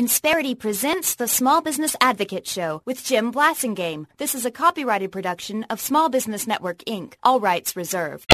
Insperity presents the Small Business Advocate Show with Jim Blasingame. This is a copyrighted production of Small Business Network, Inc. All rights reserved.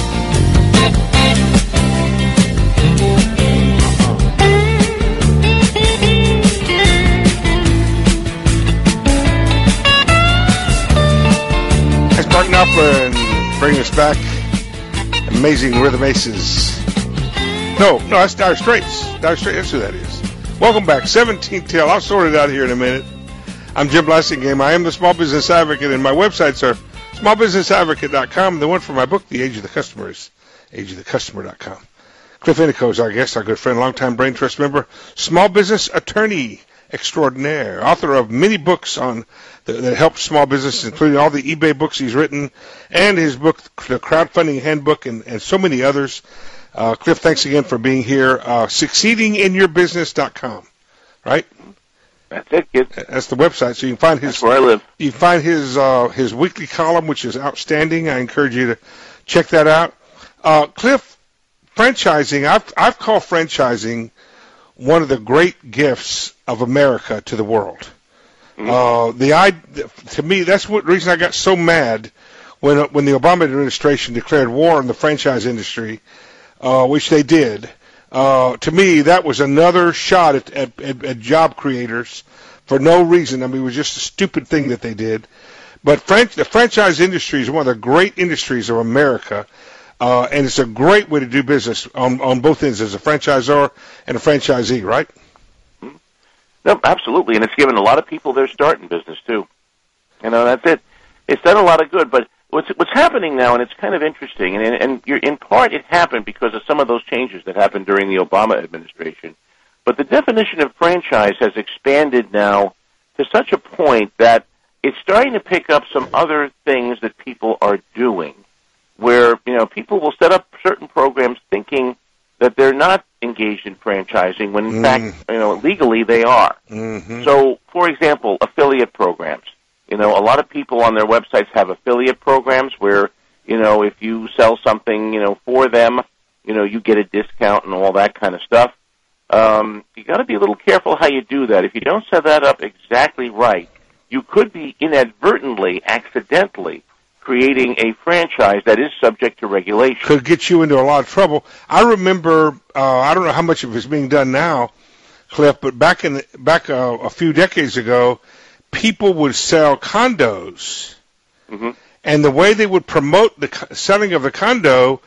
Thanks, Mark Knopfler, and bringing us back. Amazing Rhythm Aces. No, that's Dire Straits. Dire Straits, that's who that is. Welcome back. 17th Tale. I'll sort it out here in a minute. I'm Jim Blasingame. I am the Small Business Advocate, and my websites are smallbusinessadvocate.com. The one for my book, The Age of the Customer, is ageofthecustomer.com. Cliff Inico is our guest, our good friend, longtime Brain Trust member, small business attorney extraordinaire, author of many books on that help small businesses, including all the eBay books he's written, and his book, The Crowdfunding Handbook, and so many others. Cliff, thanks again for being here. Succeedinginyourbusiness.com, right? That's it, kid. That's the website, so you can find his. That's where I live. You can find his weekly column, which is outstanding. I encourage you to check that out. Cliff, franchising. I've called franchising one of the great gifts of America to the world. Mm-hmm. To me, that's the reason I got so mad when the Obama administration declared war on the franchise industry. Which they did. To me, that was another shot at job creators for no reason. I mean, it was just a stupid thing that they did. But the franchise industry is one of the great industries of America, and it's a great way to do business on both ends, as a franchisor and a franchisee, right? No, absolutely, and it's given a lot of people their start in business, too. That's it. It's done a lot of good, but what's happening now, and it's kind of interesting, and in part it happened because of some of those changes that happened during the Obama administration, but the definition of franchise has expanded now to such a point that it's starting to pick up some other things that people are doing, where people will set up certain programs thinking that they're not engaged in franchising, when in fact legally they are. Mm-hmm. So, for example, affiliate programs. A lot of people on their websites have affiliate programs where, if you sell something, for them, you get a discount and all that kind of stuff. You got to be a little careful how you do that. If you don't set that up exactly right, you could be inadvertently, accidentally creating a franchise that is subject to regulation. Could get you into a lot of trouble. I remember, I don't know how much of it is being done now, Cliff, but back a few decades ago, people would sell condos, mm-hmm. and the way they would promote the selling of the condo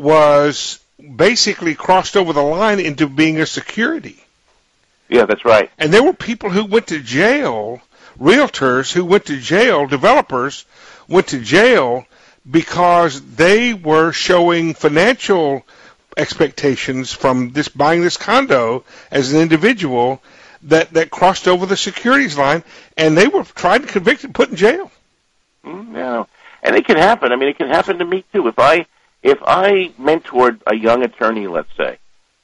was basically crossed over the line into being a security. Yeah, that's right. And there were people who went to jail, realtors who went to jail, developers went to jail because they were showing financial expectations from buying this condo as an individual that crossed over the securities line, and they were tried and convicted, put in jail. Yeah, and it can happen. I mean, it can happen to me too. If I mentored a young attorney, let's say,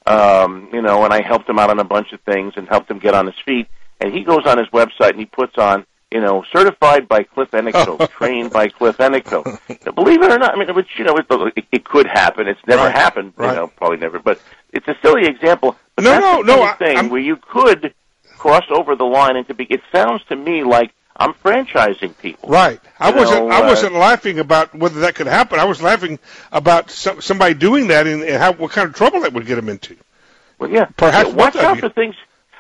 and I helped him out on a bunch of things and helped him get on his feet, and he goes on his website and he puts on, certified by Cliff Enico, trained by Cliff Enico. Believe it or not, I mean, which it could happen. It's never happened, probably never. But it's a silly example. But that's the thing where you could cross over the line into it sounds to me like I'm franchising people. Right. I wasn't laughing about whether that could happen. I was laughing about somebody doing that and what kind of trouble that would get them into. Well, yeah. Perhaps watch out for things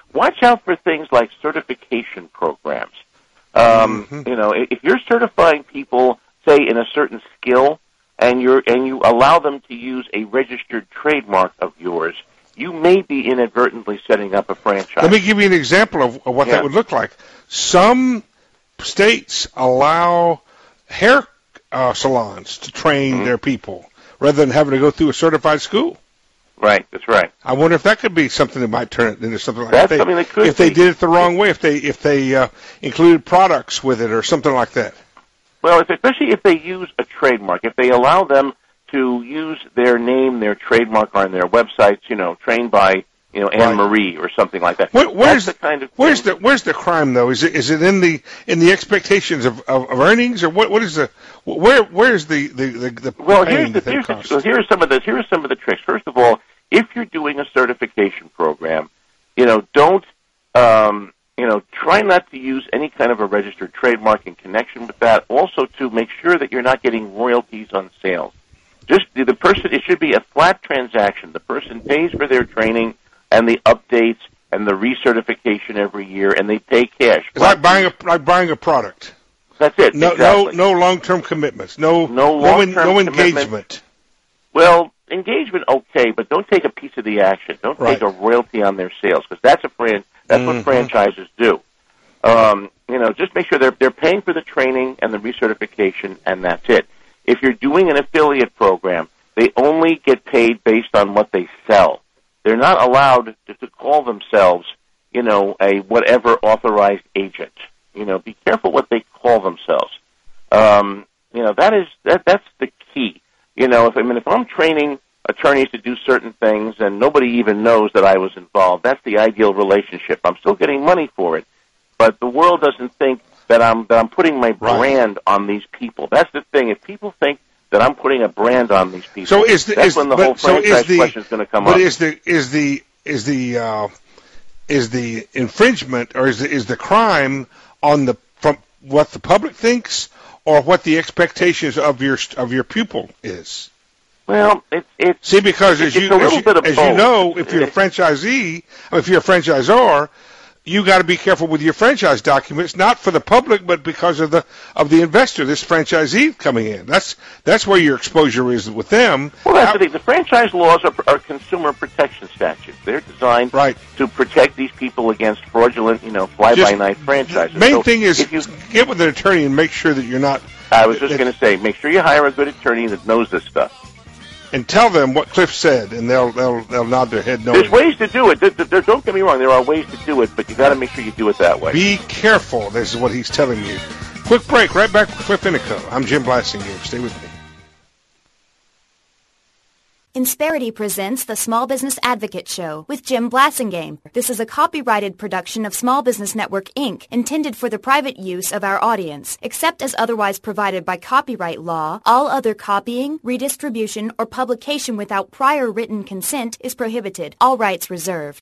like certification programs. Mm-hmm. If you're certifying people, say in a certain skill, and you allow them to use a registered trademark of yours, you may be inadvertently setting up a franchise. Let me give you an example of what that would look like. Some states allow hair salons to train their people rather than having to go through a certified school. Right, that's right. I wonder if that could be something that might turn it into something like that. That's something that could if they did it the wrong way, if they included products with it or something like that. Well, especially if they use a trademark, if they allow them to use their name, their trademark on their websites, trained by, Anne Marie or something like that. Where's the crime though? Is it in the expectations of earnings, or where's the well, here are some of the tricks. First of all, if you're doing a certification program, don't Try not to use any kind of a registered trademark in connection with that. Also, to make sure that you're not getting royalties on sales. Just the person, it should be a flat transaction. The person pays for their training and the updates and the recertification every year, and they pay cash. It's like buying a product. That's it. No, exactly. no long-term commitments. No engagement. Well, engagement, okay, but don't take a piece of the action. Don't take a royalty on their sales, because that's what franchises do. Just make sure they're paying for the training and the recertification, and that's it. If you're doing an affiliate program, they only get paid based on what they sell. They're not allowed to call themselves, a whatever authorized agent. Be careful what they call themselves. That's the key. If I'm training attorneys to do certain things and nobody even knows that I was involved, that's the ideal relationship. I'm still getting money for it, but the world doesn't think that I'm putting my brand on these people. That's the thing. If people think that I'm putting a brand on these people, that's when the whole franchise question is going to come up. But is the infringement or is the crime from what the public thinks or what the expectations of your pupil is? Well, it's because if you're a franchisee, if you're a franchisor, you got to be careful with your franchise documents, not for the public, but because of the investor, this franchisee coming in. That's where your exposure is with them. Well, that's the thing. The franchise laws are consumer protection statutes. They're designed to protect these people against fraudulent, fly-by-night franchises. The main thing is get with an attorney and make sure that you're not. I was just going to say, make sure you hire a good attorney that knows this stuff. And tell them what Cliff said, and they'll nod their head knowing. There's ways to do it. Don't get me wrong. There are ways to do it, but you got to make sure you do it that way. Be careful. This is what he's telling you. Quick break. Right back with Cliff Inico. I'm Jim Blassingame. Stay with me. Insperity presents the Small Business Advocate Show with Jim Blassingame. This is a copyrighted production of Small Business Network, Inc., intended for the private use of our audience. Except as otherwise provided by copyright law, all other copying, redistribution, or publication without prior written consent is prohibited. All rights reserved.